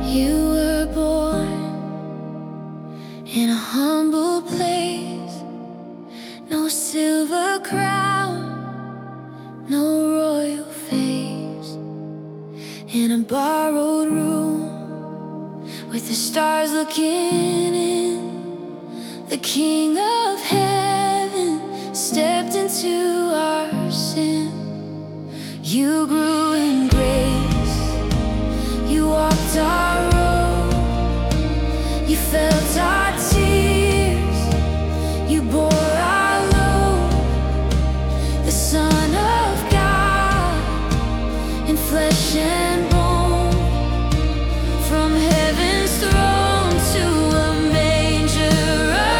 You were born in a humble place, no silver crown, no royal face. In a borrowed room with the stars looking in, the King of Heaven stepped into our sin. You grew in grace, you walked our road, you felt our tears, you bore our load. The Son of God in flesh and bone, from heaven's throne to a manger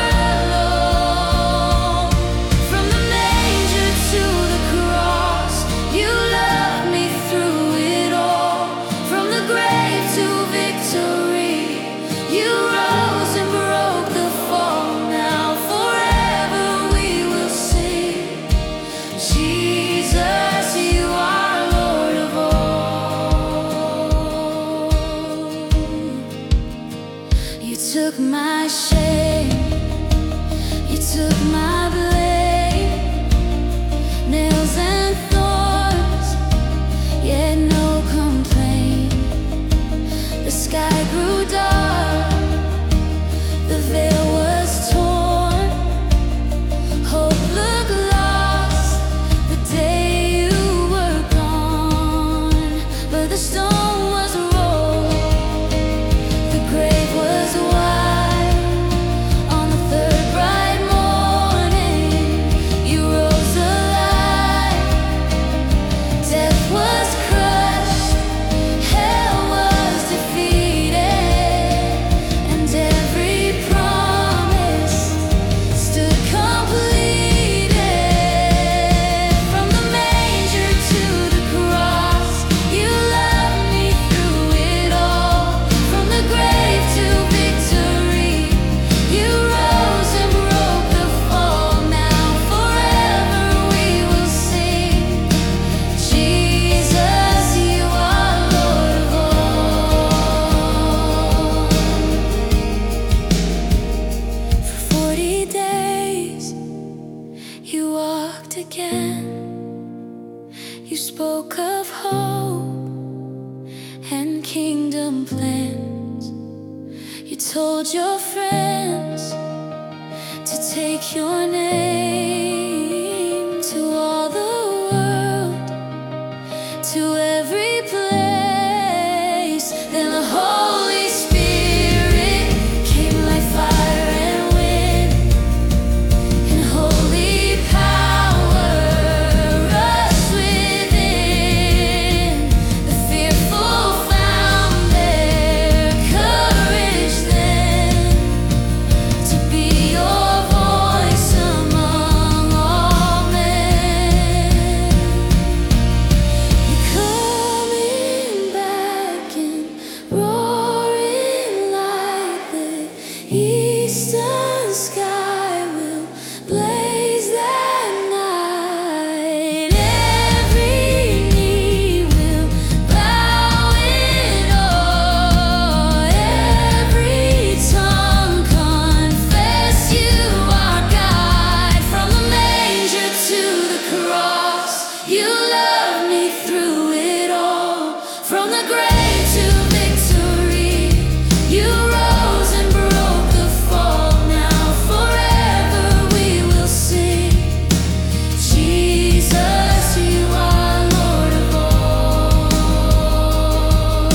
alone. From the manger to the cross, you loved me through it all. From the grave to victory, you rose and broke the fall. Now forever we will sing, Jesus, you are Lord of all. You took my shame, you took my blame, nails and thorns, yet no complaint. The sky grew dark, the veil was torn, hope looked lost the day you were gone. But the stone was rolled, the grave was wide. On the third bright morning, you rose alive. Death was crushed, hell was defeated, and every promise stood completed. From the manger to the cross, you loved me through it all. From the grave to victory, you rose and broke the fall. Now forever we will sing, Jesus, you are Lord of all. For 40 days you walked again, you spoke of hope and kingdom plans. You told your friends to take your name to all the world, to every place. Then the Holy Spirit came like fire and wind, and holy power rushed within. The fearful found their courage then, to be your voice among all men. You're coming back and roaring like the eastern sky will blaze that night. Every knee will bow in awe, every tongue confess you are God. From the manger to the cross, you loved me through it all. From the grave to victory, you rose and broke the fall. Now forever we will sing, Jesus, you are Lord of all.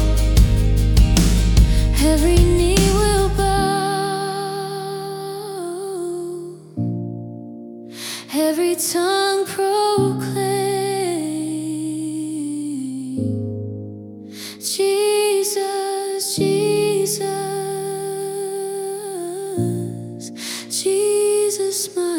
Every knee will bow, every tongue proclaim, Jesus, Jesus, Jesus, my